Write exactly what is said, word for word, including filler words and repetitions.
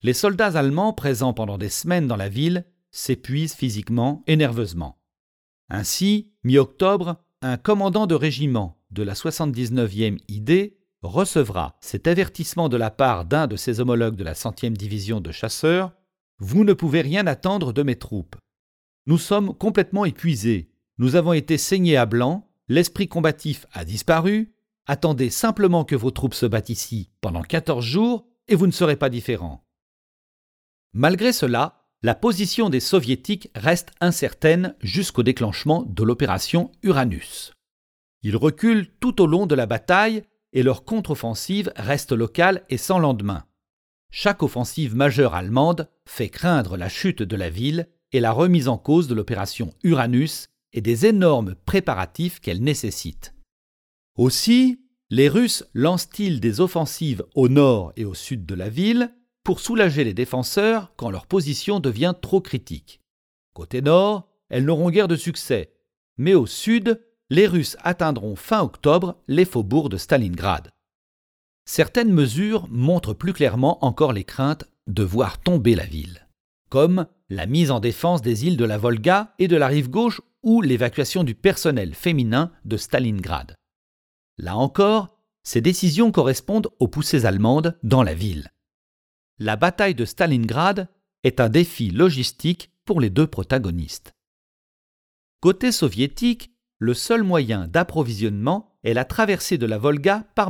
Les soldats allemands présents pendant des semaines dans la ville s'épuisent physiquement et nerveusement. Ainsi, mi-octobre, un commandant de régiment de la soixante-dix-neuvième I D recevra cet avertissement de la part d'un de ses homologues de la centième division de chasseurs « Vous ne pouvez rien attendre de mes troupes. Nous sommes complètement épuisés. Nous avons été saignés à blanc, l'esprit combatif a disparu. Attendez simplement que vos troupes se battent ici pendant quatorze jours et vous ne serez pas différents. » Malgré cela, la position des Soviétiques reste incertaine jusqu'au déclenchement de l'opération Uranus. Ils reculent tout au long de la bataille et leur contre-offensive reste locale et sans lendemain. Chaque offensive majeure allemande fait craindre la chute de la ville et la remise en cause de l'opération Uranus et des énormes préparatifs qu'elle nécessite. Aussi, les Russes lancent-ils des offensives au nord et au sud de la ville pour soulager les défenseurs quand leur position devient trop critique. Côté nord, elles n'auront guère de succès, mais au sud, les Russes atteindront fin octobre les faubourgs de Stalingrad. Certaines mesures montrent plus clairement encore les craintes de voir tomber la ville, comme la mise en défense des îles de la Volga et de la rive gauche ou l'évacuation du personnel féminin de Stalingrad. Là encore, ces décisions correspondent aux poussées allemandes dans la ville. La bataille de Stalingrad est un défi logistique pour les deux protagonistes. Côté soviétique, le seul moyen d'approvisionnement est la traversée de la Volga par